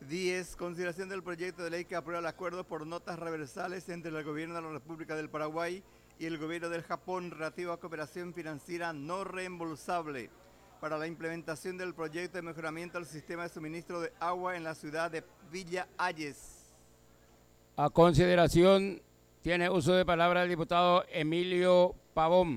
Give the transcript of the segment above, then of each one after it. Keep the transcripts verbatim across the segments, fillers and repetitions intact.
diez. Consideración del proyecto de ley que aprueba el acuerdo por notas reversales entre el Gobierno de la República del Paraguay y el Gobierno del Japón relativo a cooperación financiera no reembolsable para la implementación del proyecto de mejoramiento del sistema de suministro de agua en la ciudad de Villa Ayes. A consideración tiene uso de palabra el diputado Emilio Pavón.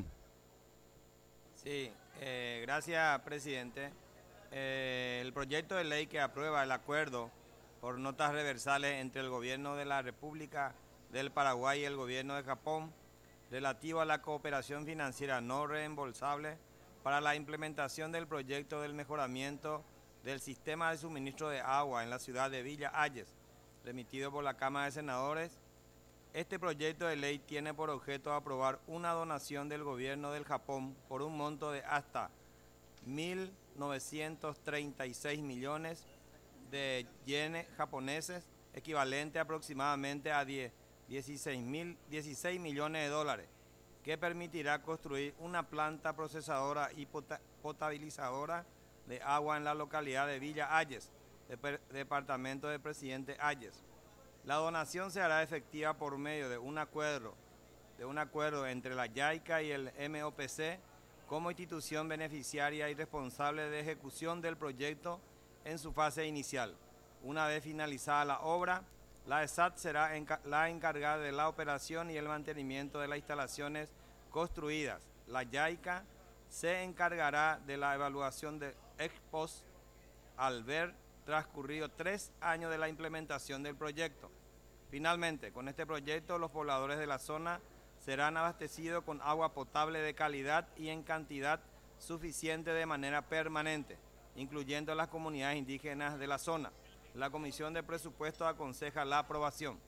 Sí, eh, gracias, presidente. Eh, el proyecto de ley que aprueba el acuerdo por notas reversales entre el Gobierno de la República del Paraguay y el Gobierno de Japón relativo a la cooperación financiera no reembolsable para la implementación del proyecto del mejoramiento del sistema de suministro de agua en la ciudad de Villa Ayes, remitido por la Cámara de Senadores. Este proyecto de ley tiene por objeto aprobar una donación del Gobierno del Japón por un monto de hasta mil novecientos treinta y seis millones de yenes japoneses, equivalente aproximadamente a dieciséis millones de dólares, que permitirá construir una planta procesadora y potabilizadora de agua en la localidad de Villa Ayes, departamento del presidente Ayes. La donación se hará efectiva por medio de un acuerdo, de un acuerdo entre la JICA y el M O P C como institución beneficiaria y responsable de ejecución del proyecto en su fase inicial. Una vez finalizada la obra, la E S A T será la encargada de la operación y el mantenimiento de las instalaciones construidas. La JICA se encargará de la evaluación de ex post al ver transcurrido tres años de la implementación del proyecto. Finalmente, con este proyecto, los pobladores de la zona serán abastecidos con agua potable de calidad y en cantidad suficiente de manera permanente, incluyendo las comunidades indígenas de la zona. La Comisión de Presupuestos aconseja la aprobación.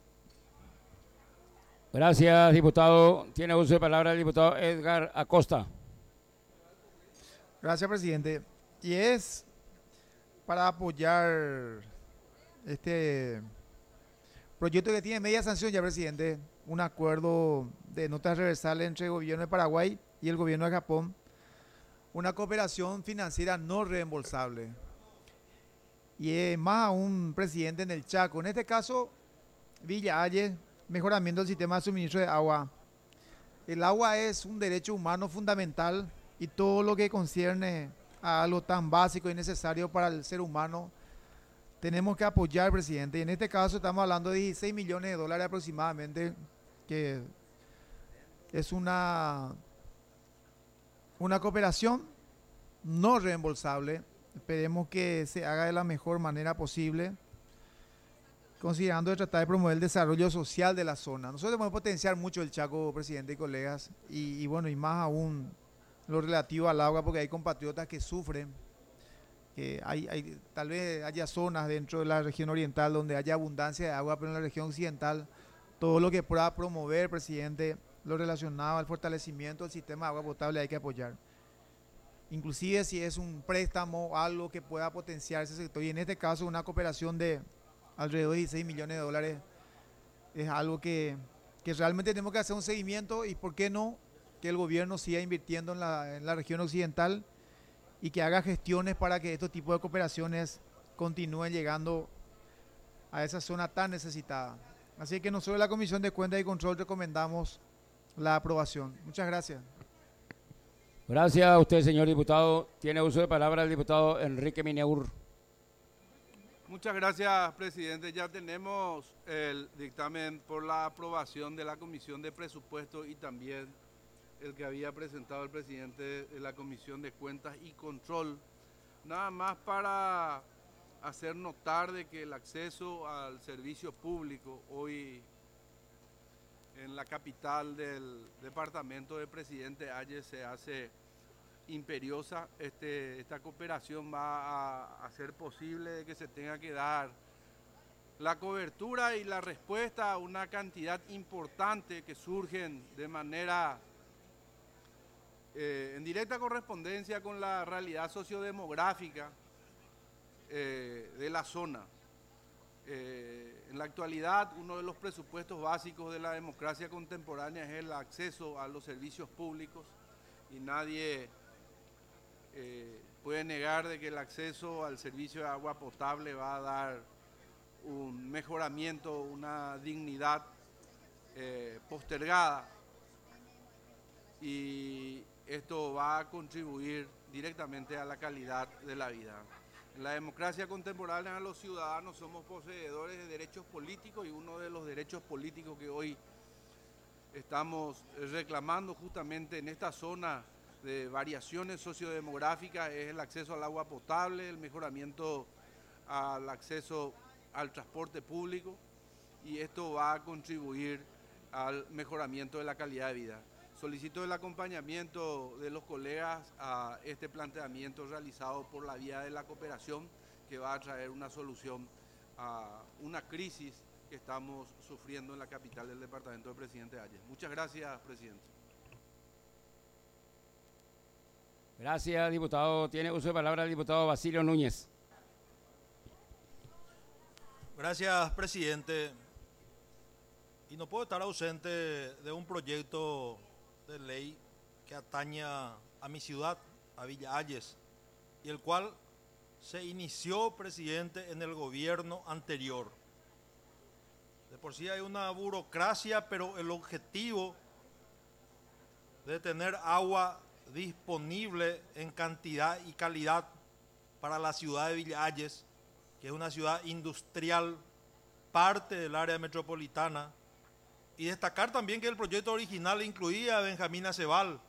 Gracias, diputado. Tiene uso de palabra el diputado Edgar Acosta. Gracias, presidente. Y es para apoyar este proyecto que tiene media sanción ya, presidente, un acuerdo de notas reversales entre el gobierno de Paraguay y el gobierno de Japón, una cooperación financiera no reembolsable. Y es más aún, presidente, en el Chaco, en este caso, Villa Ayes, mejoramiento del sistema de suministro de agua. El agua es un derecho humano fundamental y todo lo que concierne a algo tan básico y necesario para el ser humano tenemos que apoyar, presidente. Y en este caso estamos hablando de dieciséis millones de dólares aproximadamente, que es una, una cooperación no reembolsable. Esperemos que se haga de la mejor manera posible, considerando de tratar de promover el desarrollo social de la zona. Nosotros debemos potenciar mucho el Chaco, presidente y colegas, y, y bueno, y más aún lo relativo al agua, porque hay compatriotas que sufren. Que hay, hay, tal vez haya zonas dentro de la región oriental donde haya abundancia de agua, pero en la región occidental todo lo que pueda promover, presidente, lo relacionado al fortalecimiento del sistema de agua potable hay que apoyar. Inclusive si es un préstamo, algo que pueda potenciar ese sector, y en este caso una cooperación de alrededor de dieciséis millones de dólares, es algo que, que realmente tenemos que hacer un seguimiento, y por qué no que el gobierno siga invirtiendo en la, en la región occidental y que haga gestiones para que estos tipos de cooperaciones continúen llegando a esa zona tan necesitada. Así que nosotros, la Comisión de Cuentas y Control, recomendamos la aprobación. Muchas gracias. Gracias a usted, señor diputado. Tiene uso de palabra el diputado Enrique Mineur. Muchas gracias, presidente. Ya tenemos el dictamen por la aprobación de la Comisión de Presupuestos y también el que había presentado el presidente de la Comisión de Cuentas y Control. Nada más para hacer notar de que el acceso al servicio público hoy en la capital del departamento del presidente Ayes se hace imperiosa. Este, esta cooperación va a hacer posible de que se tenga que dar la cobertura y la respuesta a una cantidad importante que surgen de manera Eh, en directa correspondencia con la realidad sociodemográfica eh, de la zona. Eh, en la actualidad, uno de los presupuestos básicos de la democracia contemporánea es el acceso a los servicios públicos, y nadie eh, puede negar de que el acceso al servicio de agua potable va a dar un mejoramiento, una dignidad eh, postergada, y esto va a contribuir directamente a la calidad de la vida. En la democracia contemporánea los ciudadanos somos poseedores de derechos políticos, y uno de los derechos políticos que hoy estamos reclamando justamente en esta zona de variaciones sociodemográficas es el acceso al agua potable, el mejoramiento al acceso al transporte público, y esto va a contribuir al mejoramiento de la calidad de vida. Solicito el acompañamiento de los colegas a este planteamiento realizado por la vía de la cooperación, que va a traer una solución a una crisis que estamos sufriendo en la capital del departamento del presidente Ayes. Muchas gracias, presidente. Gracias, diputado. Tiene uso de palabra el diputado Basilio Núñez. Gracias, presidente. Y no puedo estar ausente de un proyecto de ley que atañe a mi ciudad, a Villa Ayes, y el cual se inició, presidente, en el gobierno anterior. De por sí hay una burocracia, pero el objetivo de tener agua disponible en cantidad y calidad para la ciudad de Villa Ayes, que es una ciudad industrial, parte del área metropolitana, y destacar también que el proyecto original incluía a Benjamín Aceval.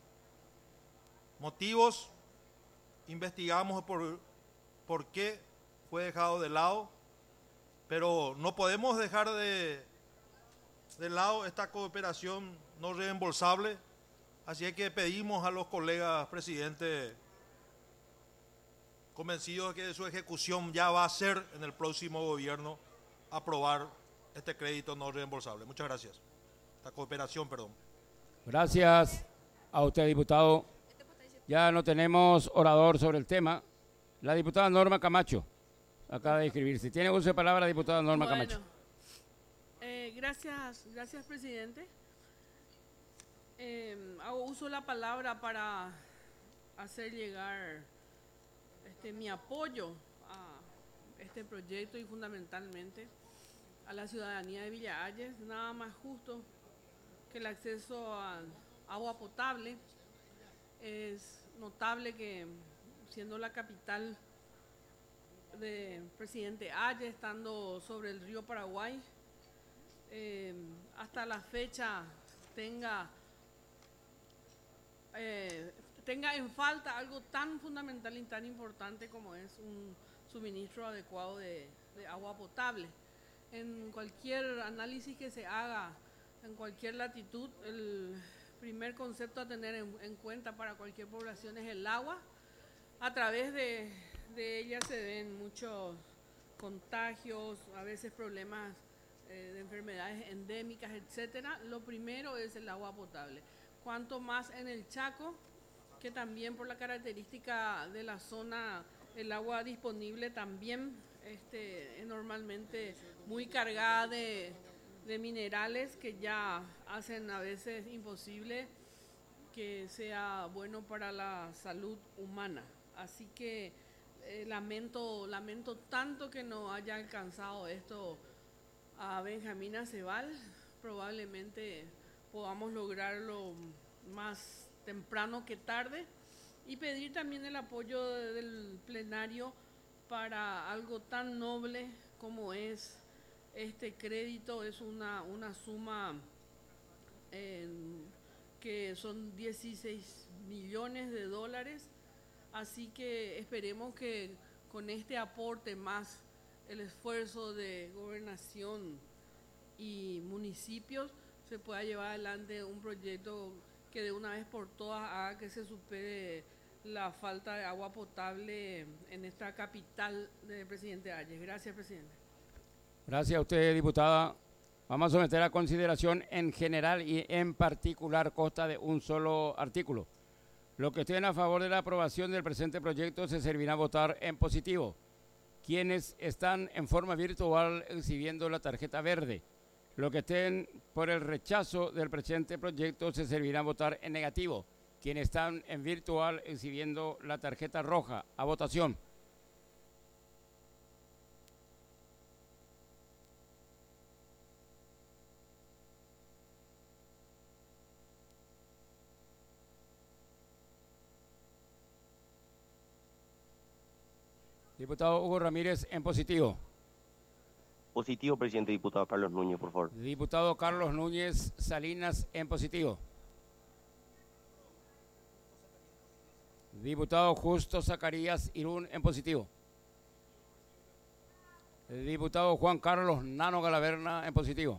Motivos, investigamos por, por qué fue dejado de lado, pero no podemos dejar de, de lado esta cooperación no reembolsable, así es que pedimos a los colegas presidentes, convencidos de que su ejecución ya va a ser en el próximo gobierno, aprobar este crédito no reembolsable. Muchas gracias. La cooperación, perdón. Gracias a usted, diputado. Ya no tenemos orador sobre el tema. La diputada Norma Camacho acaba de inscribirse. Tiene uso de palabra la diputada Norma bueno, Camacho. Eh, gracias, gracias, presidente. Eh, hago uso de la palabra para hacer llegar este, mi apoyo a este proyecto y fundamentalmente a la ciudadanía de Villa Ayes. Nada más justo que el acceso a agua potable. Es notable que, siendo la capital de presidente Ayes, estando sobre el río Paraguay, eh, hasta la fecha tenga, eh, tenga en falta algo tan fundamental y tan importante como es un suministro adecuado de, de agua potable. En cualquier análisis que se haga, en cualquier latitud, el primer concepto a tener en, en cuenta para cualquier población es el agua. A través de, de ella se ven muchos contagios, a veces problemas eh, de enfermedades endémicas, etcétera. Lo primero es el agua potable. Cuanto más en el Chaco, que también por la característica de la zona, el agua disponible también este, es normalmente muy cargada de, de minerales que ya hacen a veces imposible que sea bueno para la salud humana. Así que eh, lamento, lamento tanto que no haya alcanzado esto a Benjamín Aceval. Probablemente podamos lograrlo más temprano que tarde, y pedir también el apoyo del plenario para algo tan noble como es este crédito. Es una, una suma eh, que son dieciséis millones de dólares, así que esperemos que con este aporte más el esfuerzo de gobernación y municipios se pueda llevar adelante un proyecto que de una vez por todas haga que se supere la falta de agua potable en esta capital del presidente Ayes. Gracias, presidente. Gracias a usted, diputada. Vamos a someter a consideración en general y en particular consta de un solo artículo. Los que estén a favor de la aprobación del presente proyecto se servirán a votar en positivo. Quienes están en forma virtual exhibiendo la tarjeta verde. Los que estén por el rechazo del presente proyecto se servirán a votar en negativo. Quienes están en virtual exhibiendo la tarjeta roja. A votación. Diputado Hugo Ramírez en positivo. Positivo, presidente. Diputado Carlos Núñez, por favor. Diputado Carlos Núñez Salinas en positivo. Diputado Justo Zacarías Irún en positivo. Diputado Juan Carlos Nano Galaverna en positivo.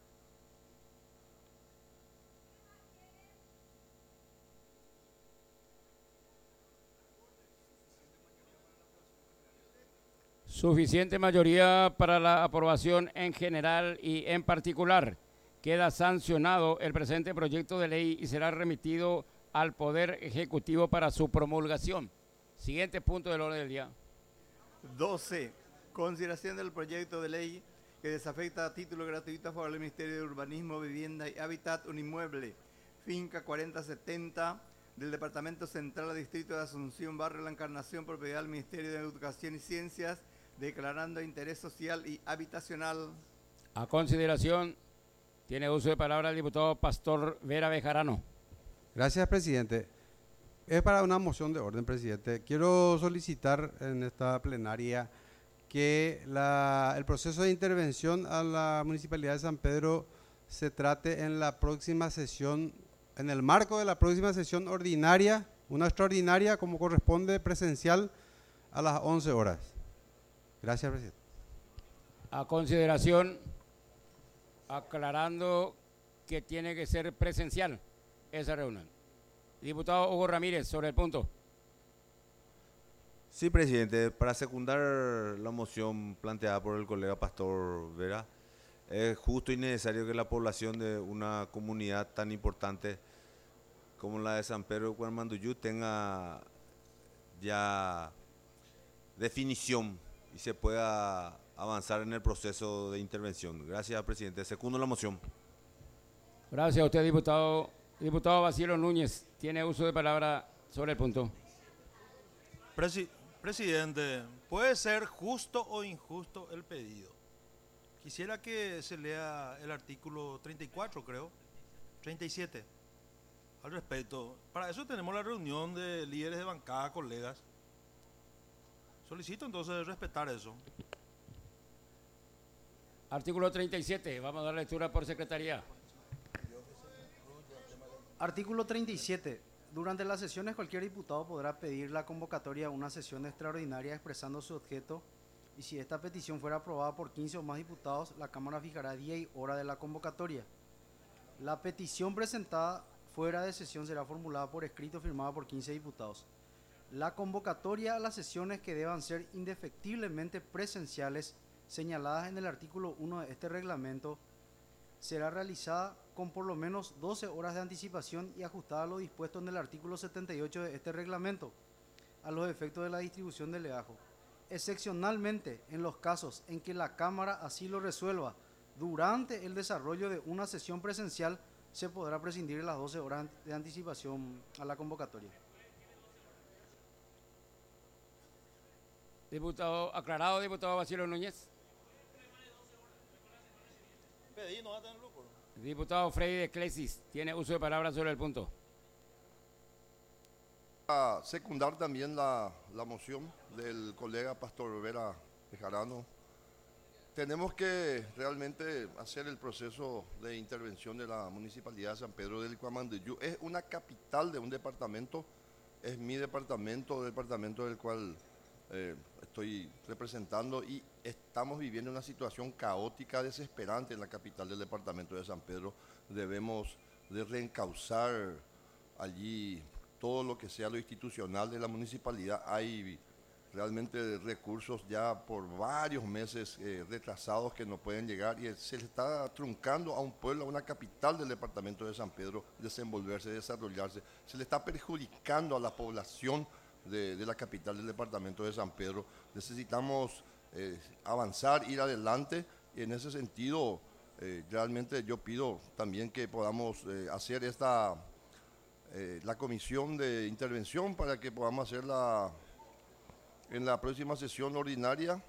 Suficiente mayoría para la aprobación en general y en particular. Queda sancionado el presente proyecto de ley y será remitido al Poder Ejecutivo para su promulgación. Siguiente punto del orden del día. doce. Consideración del proyecto de ley que desafecta a título gratuito a favor del Ministerio de Urbanismo, Vivienda y Hábitat un inmueble, finca cuarenta setenta del Departamento Central Distrito de Asunción, Barrio La Encarnación, propiedad del Ministerio de Educación y Ciencias, declarando interés social y habitacional. A consideración, tiene uso de palabra el diputado Pastor Vera Bejarano. Gracias, presidente. Es para una moción de orden, presidente. Quiero solicitar en esta plenaria que la, el proceso de intervención a la Municipalidad de San Pedro se trate en la próxima sesión, en el marco de la próxima sesión ordinaria, una extraordinaria como corresponde presencial a las once horas. Gracias, presidente. A consideración, aclarando que tiene que ser presencial esa reunión. Diputado Hugo Ramírez, sobre el punto. Sí, presidente, para secundar la moción planteada por el colega Pastor Vera, es justo y necesario que la población de una comunidad tan importante como la de San Pedro de Cuarmanduyú tenga ya definición y se pueda avanzar en el proceso de intervención. Gracias, presidente. Secundo la moción. Gracias a usted, diputado. Diputado Basilio Núñez, tiene uso de palabra sobre el punto. Presi- presidente, puede ser justo o injusto el pedido. Quisiera que se lea el artículo treinta y cuatro, creo, treinta y siete, al respecto. Para eso tenemos la reunión de líderes de bancada, colegas. Solicito entonces respetar eso. Artículo treinta y siete, vamos a dar lectura por secretaría. Artículo treinta y siete. Durante las sesiones cualquier diputado podrá pedir la convocatoria a una sesión extraordinaria expresando su objeto y si esta petición fuera aprobada por quince o más diputados, la Cámara fijará día y hora de la convocatoria. La petición presentada fuera de sesión será formulada por escrito firmada por quince diputados. La convocatoria a las sesiones que deban ser indefectiblemente presenciales señaladas en el artículo uno de este reglamento será realizada con por lo menos doce horas de anticipación y ajustada a lo dispuesto en el artículo setenta y ocho de este reglamento, a los efectos de la distribución del legajo. Excepcionalmente, en los casos en que la Cámara así lo resuelva durante el desarrollo de una sesión presencial, se podrá prescindir de las doce horas de anticipación a la convocatoria. Diputado, aclarado, diputado Basilio Núñez. Pedí, no va a tener lucro. Diputado Freddy de Clesis, tiene uso de palabra sobre el punto. A secundar también la, la moción del colega Pastor Vera Bejarano. Tenemos que realmente hacer el proceso de intervención de la Municipalidad de San Pedro del Cuarmanduyú. Es una capital de un departamento, es mi departamento, el departamento del cual eh, estoy representando y estamos viviendo una situación caótica, desesperante en la capital del departamento de San Pedro. Debemos de reencauzar allí todo lo que sea lo institucional de la municipalidad. Hay realmente recursos ya por varios meses eh, retrasados que no pueden llegar y se le está truncando a un pueblo, a una capital del departamento de San Pedro, desenvolverse, desarrollarse. Se le está perjudicando a la población de, de la capital del departamento de San Pedro. Necesitamos eh, avanzar, ir adelante y en ese sentido eh, realmente yo pido también que podamos eh, hacer esta eh, la comisión de intervención para que podamos hacerla en la próxima sesión ordinaria.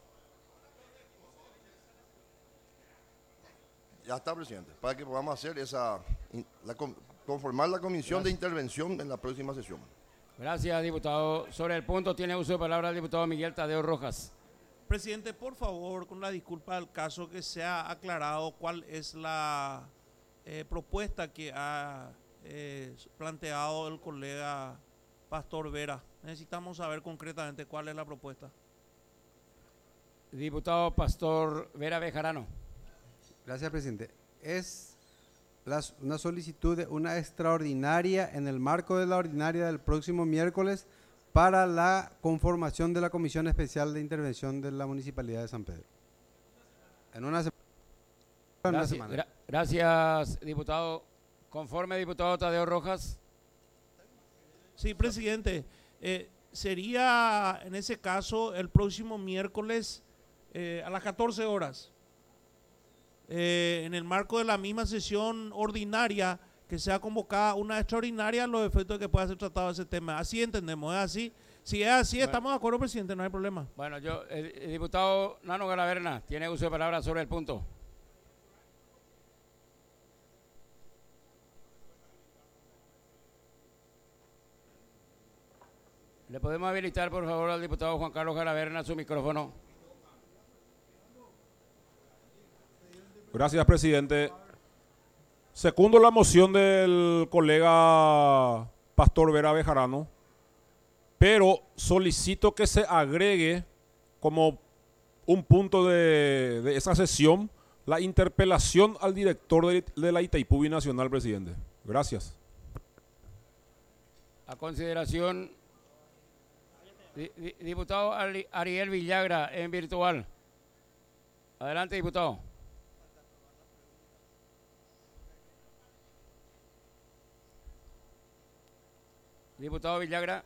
Ya está, presidente, para que podamos hacer esa, la, conformar la comisión Gracias. de intervención en la próxima sesión. Gracias, diputado. Sobre el punto tiene uso de palabra el diputado Miguel Tadeo Rojas. Presidente, por favor, con la disculpa del caso, que sea aclarado cuál es la eh, propuesta que ha eh, planteado el colega Pastor Vera. Necesitamos saber concretamente cuál es la propuesta. Diputado Pastor Vera Bejarano. Gracias, presidente. Es las, una solicitud de una extraordinaria en el marco de la ordinaria del próximo miércoles para la conformación de la Comisión Especial de Intervención de la Municipalidad de San Pedro. En una, se en una gracias, semana. Gra gracias, diputado. Conforme, diputado Tadeo Rojas. Sí, presidente. Eh, sería, en ese caso, el próximo miércoles eh, a las catorce horas. Eh, en el marco de la misma sesión ordinaria, que sea convocada una extraordinaria a los efectos de que pueda ser tratado ese tema. Así entendemos, ¿es así? Si es así, bueno, estamos de acuerdo, presidente, no hay problema. Bueno, yo, el, el diputado Nano Galaverna, tiene uso de palabra sobre el punto. ¿Le podemos habilitar, por favor, al diputado Juan Carlos Galaverna su micrófono? Gracias, presidente. Segundo la moción del colega Pastor Vera Bejarano, pero solicito que se agregue como un punto de, de esa sesión la interpelación al director de, de la Itaipú Binacional, presidente. Gracias. A consideración, di, di, diputado Ariel Villagra en virtual. Adelante, diputado. Diputado Villagra.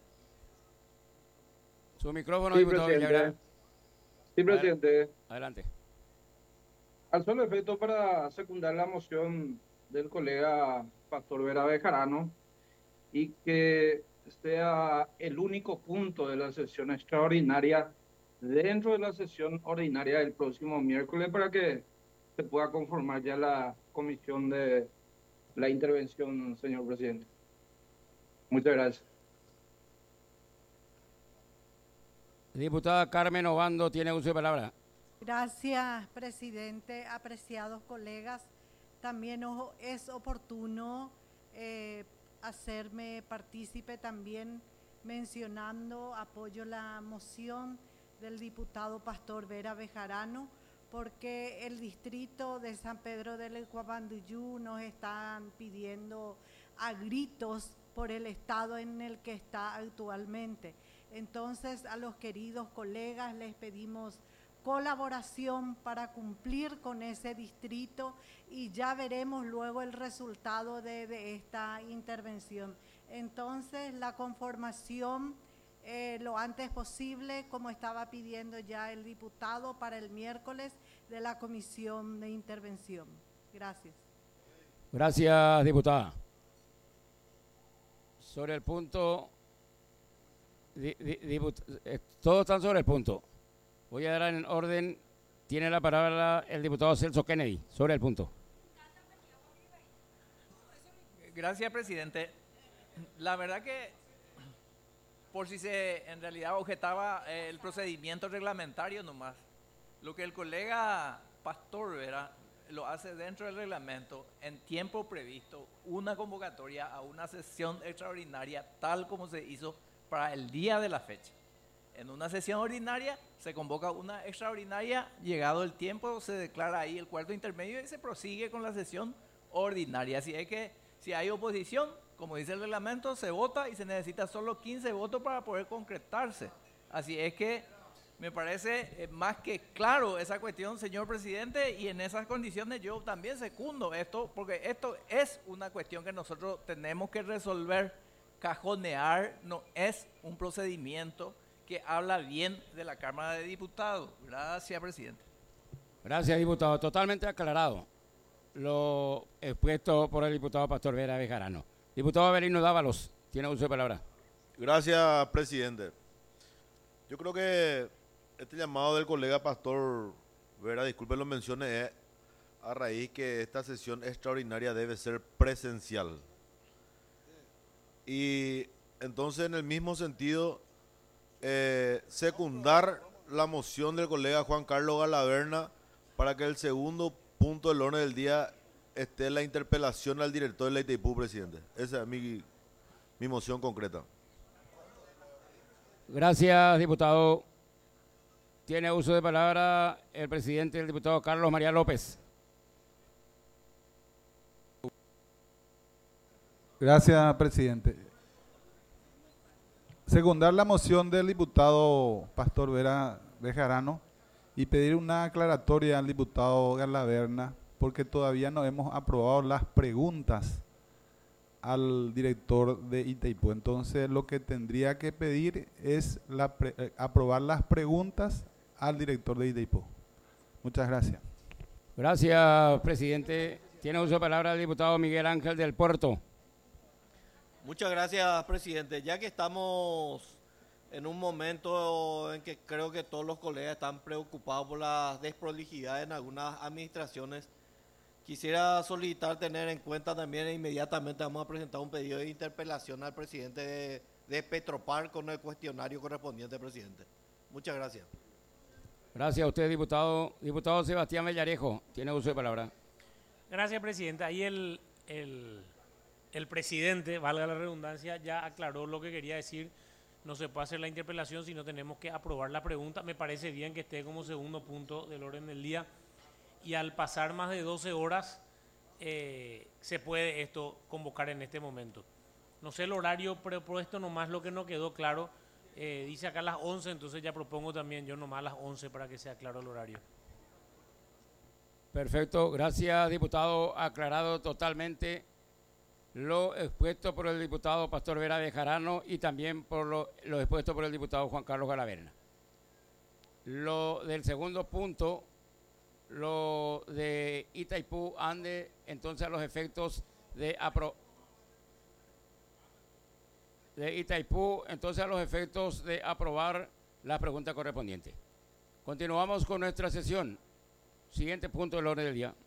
Su micrófono, sí, diputado presidente. Villagra. Sí, presidente. Adelante. Al solo efecto para secundar la moción del colega Pastor Vera Bejarano y que sea el único punto de la sesión extraordinaria dentro de la sesión ordinaria del próximo miércoles para que se pueda conformar ya la comisión de la intervención, señor presidente. Muchas gracias. Diputada Carmen Obando tiene uso de palabra. Gracias, presidente. Apreciados colegas, también es oportuno eh, hacerme partícipe también mencionando, apoyo la moción del diputado Pastor Vera Bejarano, porque el distrito de San Pedro del Ecuabanduyú nos están pidiendo a gritos por el estado en el que está actualmente. Entonces, a los queridos colegas les pedimos colaboración para cumplir con ese distrito y ya veremos luego el resultado de, de esta intervención. Entonces, la conformación eh, lo antes posible, como estaba pidiendo ya el diputado, para el miércoles de la comisión de intervención. Gracias. Gracias, diputada. Sobre el punto, di, di, diput, eh, todos están sobre el punto. Voy a dar en orden, tiene la palabra el diputado Celso Kennedy, sobre el punto. Gracias, presidente. La verdad que, por si se en realidad objetaba eh, el procedimiento reglamentario nomás, lo que el colega Pastor Vera lo hace dentro del reglamento, en tiempo previsto, una convocatoria a una sesión extraordinaria tal como se hizo para el día de la fecha. En una sesión ordinaria se convoca una extraordinaria, llegado el tiempo se declara ahí el cuarto intermedio y se prosigue con la sesión ordinaria. Así es que si hay oposición, como dice el reglamento, se vota y se necesita solo quince votos para poder concretarse. Así es que me parece más que claro esa cuestión, señor presidente, y en esas condiciones yo también secundo esto, porque esto es una cuestión que nosotros tenemos que resolver, cajonear, no es un procedimiento que habla bien de la Cámara de Diputados. Gracias, presidente. Gracias, diputado. Totalmente aclarado lo expuesto por el diputado Pastor Vera Bejarano. Diputado Avelino Dávalos, tiene uso de palabra. Gracias, presidente. Yo creo que este llamado del colega Pastor Vera, disculpen lo menciones, es a raíz que esta sesión extraordinaria debe ser presencial. Y entonces, en el mismo sentido, eh, secundar la moción del colega Juan Carlos Galaverna para que el segundo punto del orden del día esté la interpelación al director de la I T I P U, presidente. Esa es mi, mi moción concreta. Gracias, diputado. Tiene uso de palabra el presidente, el diputado Carlos María López. Gracias, presidente. Secundar la moción del diputado Pastor Vera Bejarano y pedir una aclaratoria al diputado Galaverna, porque todavía no hemos aprobado las preguntas al director de I T I P U. Entonces, lo que tendría que pedir es la pre, eh, aprobar las preguntas al director de I T I P U. Muchas gracias. Gracias, presidente. Tiene uso de palabra el diputado Miguel Ángel del Puerto. Muchas gracias, presidente. Ya que estamos en un momento en que creo que todos los colegas están preocupados por la desprolijidad en algunas administraciones, quisiera solicitar tener en cuenta también e inmediatamente vamos a presentar un pedido de interpelación al presidente de, de Petropar con el cuestionario correspondiente, presidente. Muchas gracias. Gracias a usted, diputado. Diputado Sebastián Villarejo, tiene uso de palabra. Gracias, presidente. Ahí el, el, el presidente, valga la redundancia, ya aclaró lo que quería decir. No se puede hacer la interpelación si no tenemos que aprobar la pregunta. Me parece bien que esté como segundo punto del orden del día. Y al pasar más de doce horas, eh, se puede esto convocar en este momento. No sé el horario propuesto, nomás lo que no quedó claro. Eh, dice acá las once, entonces ya propongo también yo nomás las once para que sea claro el horario. Perfecto, gracias, diputado. Aclarado totalmente lo expuesto por el diputado Pastor Vera Bejarano y también por lo, lo expuesto por el diputado Juan Carlos Galaverna. Lo del segundo punto, lo de I T I P U ande entonces a los efectos de apro de I T I P U, entonces a los efectos de aprobar la pregunta correspondiente. Continuamos con nuestra sesión. Siguiente punto del orden del día.